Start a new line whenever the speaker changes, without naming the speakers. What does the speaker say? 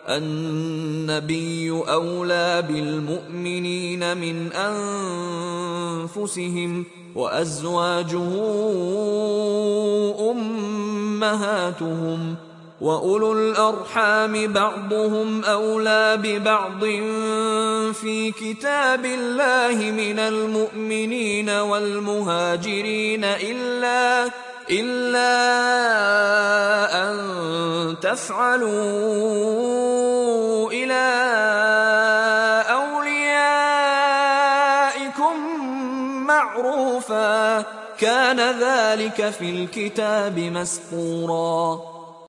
النبي أولى بالمؤمنين من أنفسهم وأزواجه أمهاتهم وأولو الأرحام بعضهم أولى ببعض في كتاب الله من المؤمنين والمهاجرين إلا أن تفعلوا إلى أوليائكم معروفا كان ذلك في الكتاب مسطورا.